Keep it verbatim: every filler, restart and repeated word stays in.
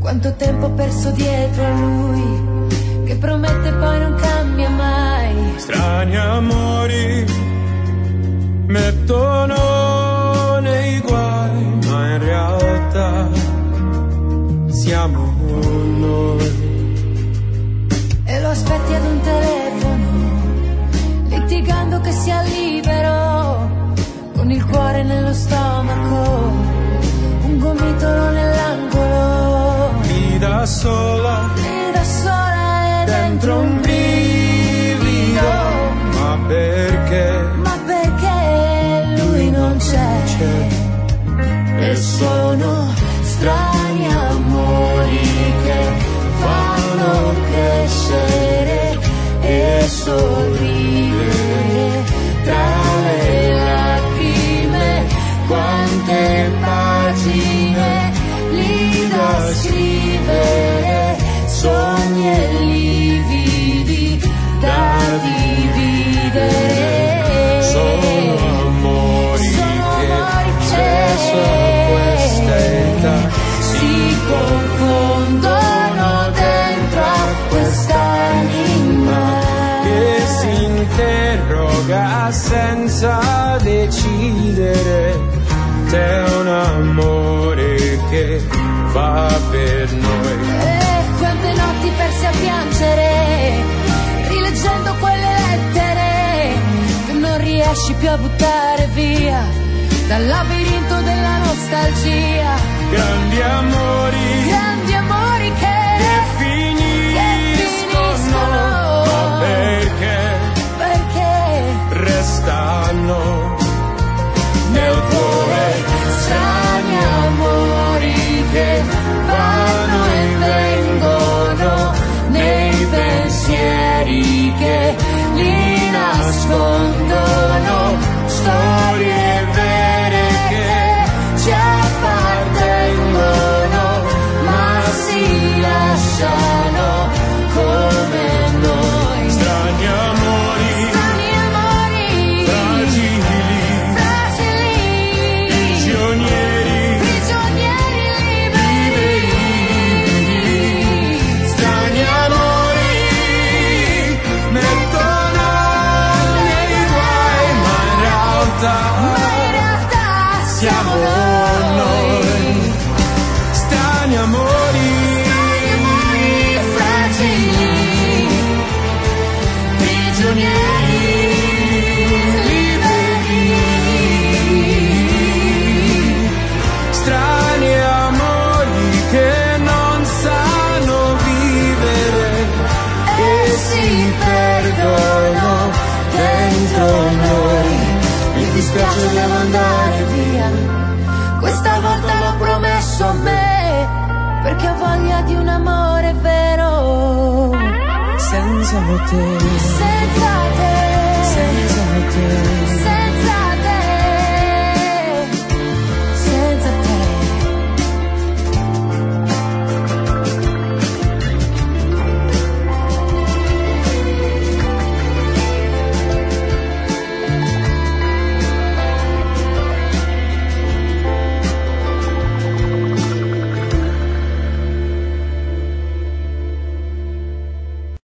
Quanto tempo perso dietro a lui, che promette poi non cambia mai. Strani amori mettono nei guai, ma in realtà siamo noi. E lo aspetti ad un telefono, litigando che sia libero, con il cuore nello stomaco, un gomitolo nell'angolo. Lì da sola, lì da sola e dentro un brivido. Ma perché? Ma perché lui non c'è, c'è. E sono strani amori che fanno crescere e sorridere tra le lacrime. Quante pagine lì da scrivere, sogni e lividi da dividere. Sono amori Sono che amori che spesso a questa età si confondono dentro a quest'anima che si interroga senza decidere. C'è un amore che fa per noi. E quante notti perse a piangere, rileggendo quelle lettere che non riesci più a buttare via dal labirinto della nostalgia. Grandi amori, grandi amori che, che finiscono, finiscono. Ma perché? Perché restano nel cuore. Strani amori che vanno e vengono nei pensieri che li nascondono. Storie vere che ci appartengono, ma si lasciano come noi. Strani amori, Strani amori, fragili, fragili, prigionieri, prigionieri liberi. strani amori mettono nei guai, ma in realtà, Ma in realtà siamo noi. Strani amori, fragili, prigionieri liberi. strani amori che non sanno vivere E si perdono dentro noi. Mi dispiace, devo andare via, questa volta l'ho promesso a me, perché ho voglia di un amore vero senza te. senza te.